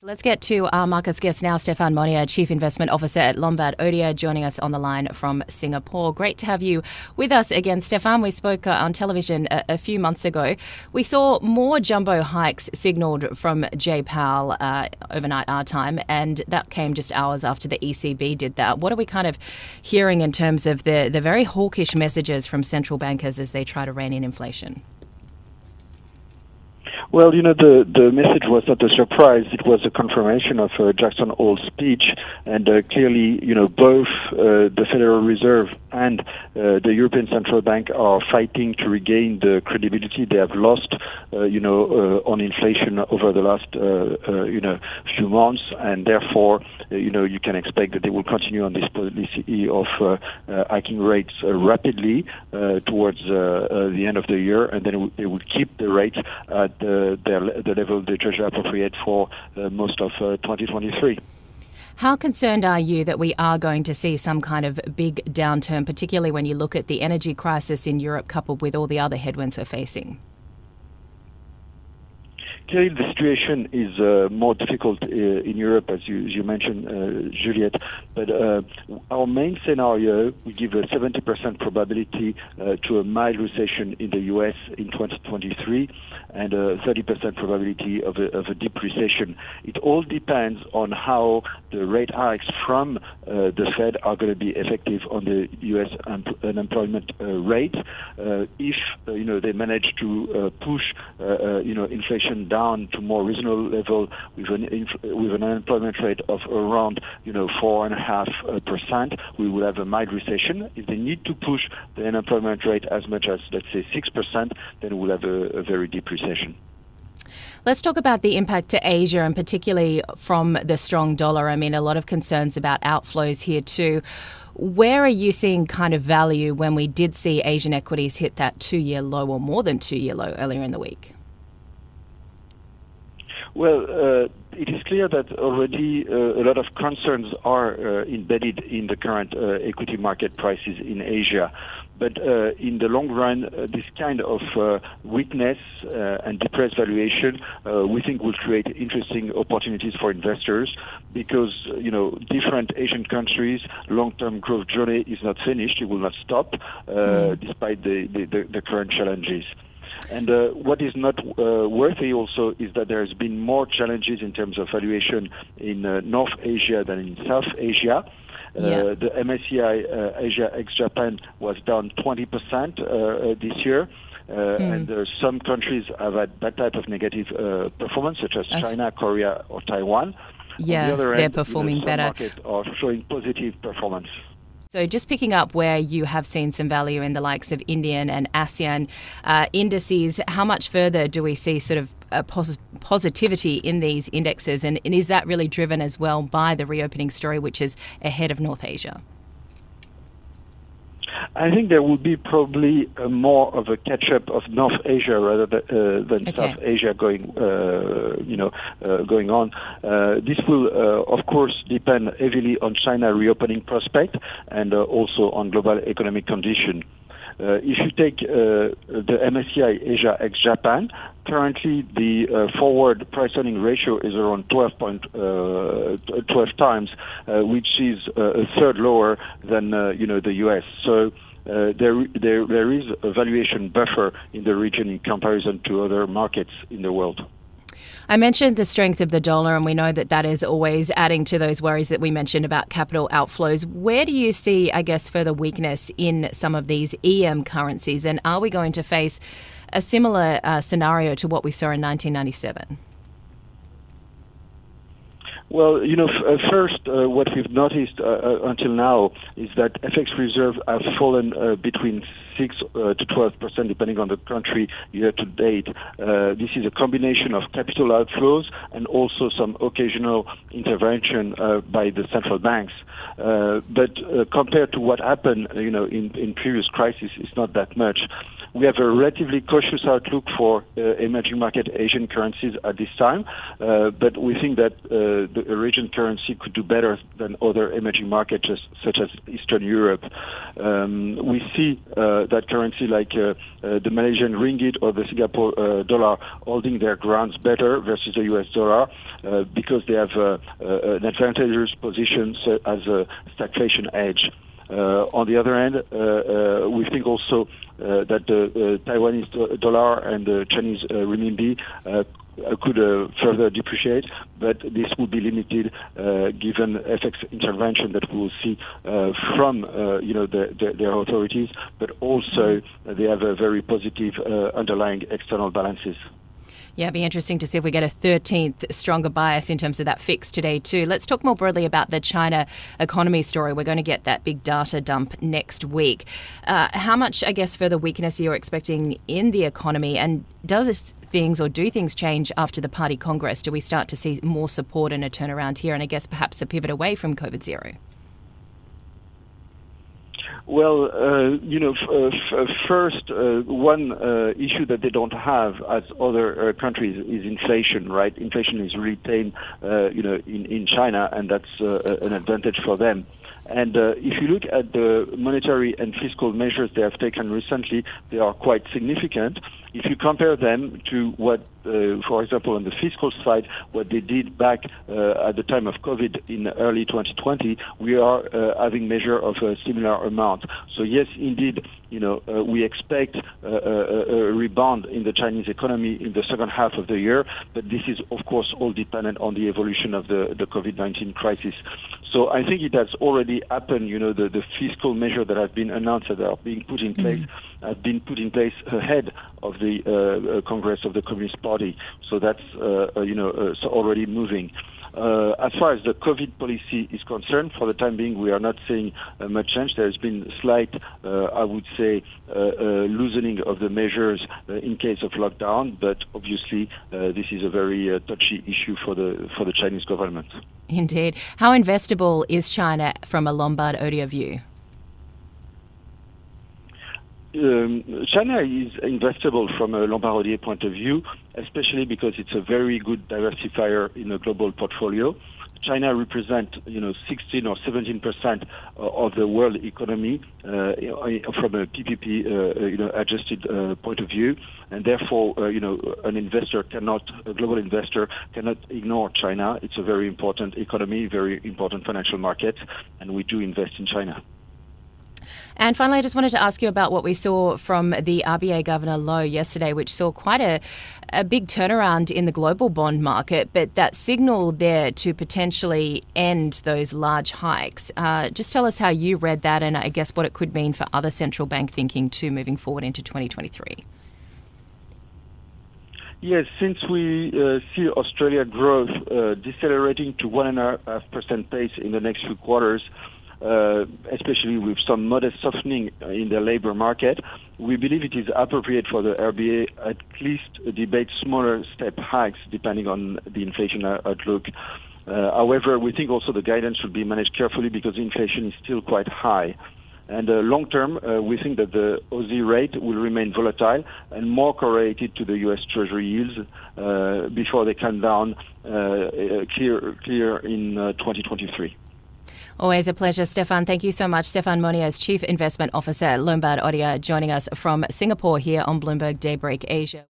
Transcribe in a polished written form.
Let's get to our markets guest now, Stéphane Monnier, Chief Investment Officer at Lombard Odier, joining us on the line from Singapore. Great to have you with us again, Stéphane. We spoke on television a few months ago. We saw more jumbo hikes signalled from Jay Powell overnight our time, and that came just hours after the ECB did that. What are we kind of hearing in terms of the very hawkish messages from central bankers as they try to rein in inflation? Well, the message was not a surprise. It was a confirmation of Jackson Hole's speech, and clearly, both the Federal Reserve and the European Central Bank are fighting to regain the credibility they have lost, on inflation over the last, few months, and therefore, you can expect that they will continue on this policy of hiking rates rapidly towards the end of the year, and then they will keep the rates at the level they judge appropriate for most of 2023. How concerned are you that we are going to see some kind of big downturn, particularly when you look at the energy crisis in Europe coupled with all the other headwinds we're facing? Clearly, the situation is more difficult in Europe, as you mentioned, Juliette. But our main scenario, we give a 70% probability to a mild recession in the U.S. in 2023 and a 30% probability of a deep recession. It all depends on how the rate hikes from the Fed are going to be effective on the U.S. unemployment rate. If they manage to push inflation down to more reasonable level with an unemployment rate of around 4.5%, we will have a mild recession. If they need to push the unemployment rate as much as, let's say, 6%, then we'll have a very deep recession. Let's talk about the impact to Asia, and particularly from the strong dollar. I mean, a lot of concerns about outflows here too. Where are you seeing kind of value when we did see Asian equities hit that 2-year low or more than 2-year low earlier in the week? Well, it is clear that already a lot of concerns are embedded in the current equity market prices in Asia. But in the long run, this kind of weakness and depressed valuation, we think will create interesting opportunities for investors because, different Asian countries' long-term growth journey is not finished. It will not stop despite the current challenges. And what is not worthy also is that there has been more challenges in terms of valuation in North Asia than in South Asia. The MSCI Asia ex-Japan was down 20% this year. And some countries have had that type of negative performance, such as China, Korea, or Taiwan. Yeah, on the other they're end, performing some better. markets are showing positive performance. So just picking up where you have seen some value in the likes of Indian and ASEAN indices, how much further do we see sort of a positivity in these indexes? And is that really driven as well by the reopening story, which is ahead of North Asia? I think there will be probably more of a catch-up of North Asia rather than South Asia going on. This will, of course, depend heavily on China reopening prospect and also on global economic condition. If you take the MSCI Asia ex-Japan, currently the forward price-earning ratio is around 12 times, which is a third lower than the U.S. So there is a valuation buffer in the region in comparison to other markets in the world. I mentioned the strength of the dollar, and we know that that is always adding to those worries that we mentioned about capital outflows. Where do you see, I guess, further weakness in some of these EM currencies, and are we going to face a similar scenario to what we saw in 1997? Well, first, what we've noticed until now is that FX reserves have fallen between 6 to 12%, depending on the country year to date. This is a combination of capital outflows and also some occasional intervention by the central banks. But compared to what happened, in previous crises, it's not that much. we have a relatively cautious outlook for emerging market Asian currencies at this time, but we think that the region currency could do better than other emerging markets such as Eastern Europe. We see that currency like the Malaysian ringgit or the Singapore dollar holding their grounds better versus the US dollar because they have an advantageous position as a stagflation edge. On the other hand, we think also that the Taiwanese dollar and the Chinese renminbi could further depreciate, but this would be limited given FX intervention that we will see from their authorities, but also they have a very positive underlying external balances. Yeah, it'd be interesting to see if we get a 13th stronger bias in terms of that fix today too. Let's talk more broadly about the China economy story. We're going to get that big data dump next week. How much, I guess, further weakness are you expecting in the economy? And do things change after the Party Congress? Do we start to see more support and a turnaround here? And I guess perhaps a pivot away from COVID zero? Well, first, one issue that they don't have as other countries is inflation, right? Inflation is really tame, in China, and that's an advantage for them. And if you look at the monetary and fiscal measures they have taken recently, they are quite significant. If you compare them to what, for example, on the fiscal side, what they did back at the time of COVID in early 2020, we are having measure of a similar amount. So yes, indeed, we expect a rebound in the Chinese economy in the second half of the year, but this is, of course, all dependent on the evolution of the COVID-19 crisis. So I think it has already happened, the fiscal measures that have been announced that are being put in place have been put in place ahead of the Congress of the Communist Party. So that's, already moving. As far as the COVID policy is concerned, for the time being, we are not seeing much change. There has been slight, I would say, loosening of the measures in case of lockdown, but obviously this is a very touchy issue for the Chinese government. Indeed. How investable is China from a Lombard Odier view? China is investable from a Lombard Odier point of view, especially because it's a very good diversifier in a global portfolio. China represents, 16 or 17% of the world economy from a PPP, adjusted point of view, and therefore, a global investor cannot ignore China. It's a very important economy, very important financial market, and we do invest in China. And finally, I just wanted to ask you about what we saw from the RBA Governor Lowe yesterday, which saw quite a big turnaround in the global bond market, but that signal there to potentially end those large hikes. Just tell us how you read that and I guess what it could mean for other central bank thinking too moving forward into 2023. Yes, since we see Australia growth decelerating to 1.5% pace in the next few quarters, especially with some modest softening in the labor market, we believe it is appropriate for the RBA at least debate smaller step hikes depending on the inflation outlook. However, we think also the guidance should be managed carefully because inflation is still quite high. And long term, we think that the Aussie rate will remain volatile and more correlated to the U.S. Treasury yields before they come down clear in 2023. Always a pleasure, Stéphane. Thank you so much. Stéphane Monnier is Chief Investment Officer at Lombard Odier, joining us from Singapore here on Bloomberg Daybreak Asia.